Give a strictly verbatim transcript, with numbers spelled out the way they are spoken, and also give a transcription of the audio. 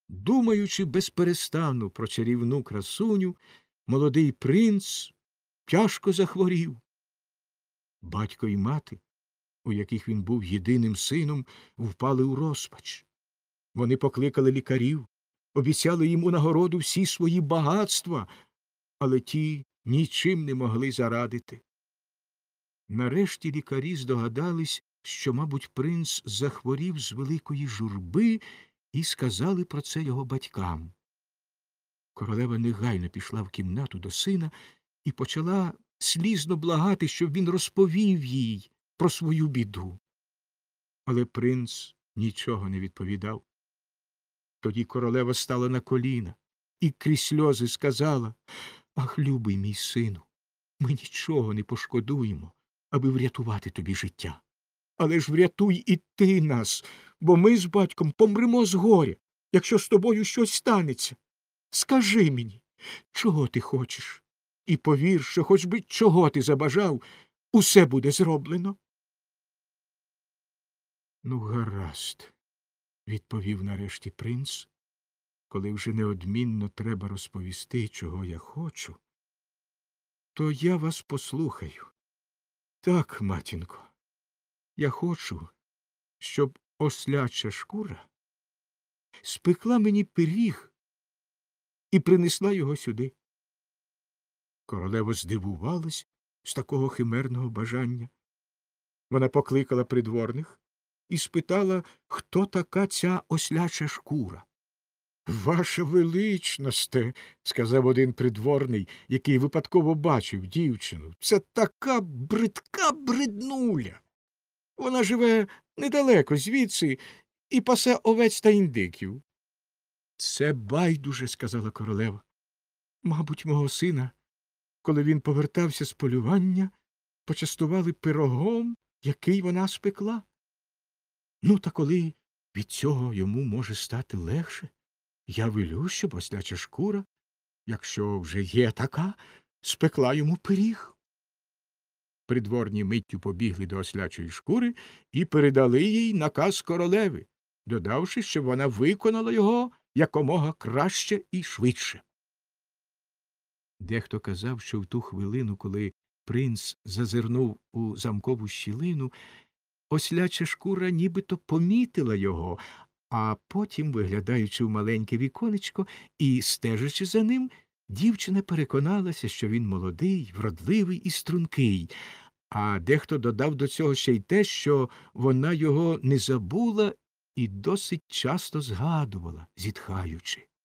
Думаючи безперестану про чарівну красуню, молодий принц тяжко захворів. Батько і мати, у яких він був єдиним сином, впали у розпач. Вони покликали лікарів, обіцяли їм у нагороду всі свої багатства, але ті нічим не могли зарадити. Нарешті лікарі здогадались, що, мабуть, принц захворів з великої журби, і сказали про це його батькам. Королева негайно пішла в кімнату до сина і почала слізно благати, щоб він розповів їй про свою біду. Але принц нічого не відповідав. Тоді королева стала на коліна і крізь сльози сказала: «Ах, любий мій сину, ми нічого не пошкодуємо, аби врятувати тобі життя. Але ж врятуй і ти нас, бо ми з батьком помремо з горя, якщо з тобою щось станеться. Скажи мені, чого ти хочеш? І повір, що хоч би чого ти забажав, усе буде зроблено». «Ну, гаразд», – відповів нарешті принц, «коли вже неодмінно треба розповісти, чого я хочу, то я вас послухаю. Так, матінко, я хочу, щоб осляча шкура спекла мені пиріг і принесла його сюди». Королева здивувалась з такого химерного бажання. Вона покликала придворних і спитала, хто така ця осляча шкура. «Ваша величносте», – сказав один придворний, який випадково бачив дівчину, – «це така бридка бреднуля. Вона живе недалеко звідси і пасе овець та індиків». «Це байдуже», – сказала королева. «Мабуть, мого сина, коли він повертався з полювання, почастували пирогом, який вона спекла. Ну, та коли від цього йому може стати легше, я велю, щоб осляча шкура, якщо вже є така, спекла йому пиріг». Придворні миттю побігли до ослячої шкури і передали їй наказ королеви, додавши, щоб вона виконала його якомога краще і швидше. Дехто казав, що в ту хвилину, коли принц зазирнув у замкову щілину, осляча шкура нібито помітила його, а потім, виглядаючи в маленьке віконечко і стежачи за ним, дівчина переконалася, що він молодий, вродливий і стрункий, а дехто додав до цього ще й те, що вона його не забула і досить часто згадувала, зітхаючи.